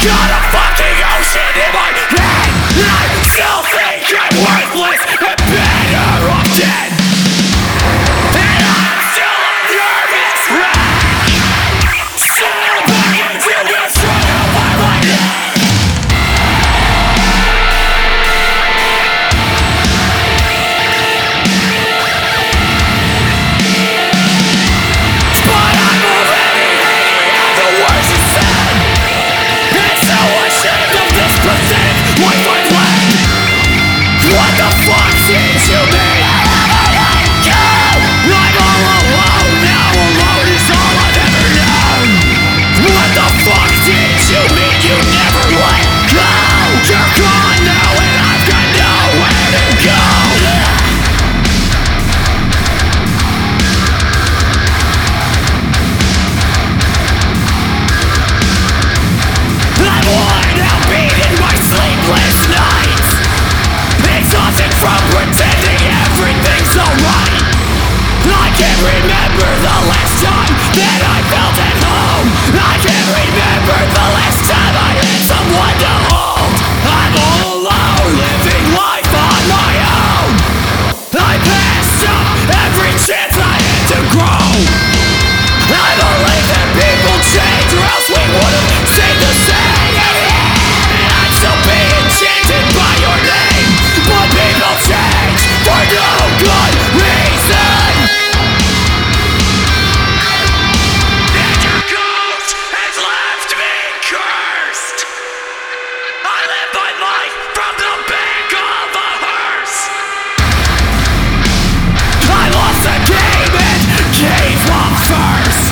got a fucking ocean in my head, and I still think I'm worthless and better off dead. And I'm still a nervous wreck, still begging to get strung by my neck. But I'm already hating all the words you said, and so ashamed of this pathetic life I've led. What the fuck did you mean I ever let go? I'm all alone now, alone is all I've ever known. What the fuck did you mean you never let go? You're gone now and I've got nowhere to go. I'm worn out beating my sleepless nights, exhausted from pretending everything's alright. I can't remember the last time that I felt at home. I can't remember the last time I had someone to hold. I'm all alone, living life on my own. I passed up every chance I had to grow. I believe that people change, or else we would've stayed the same. And I'd still be enchanted by your name, but people change for no good reason. And your ghost has left me cursed. I live my life from the back of a hearse. I lost the game and gave up first.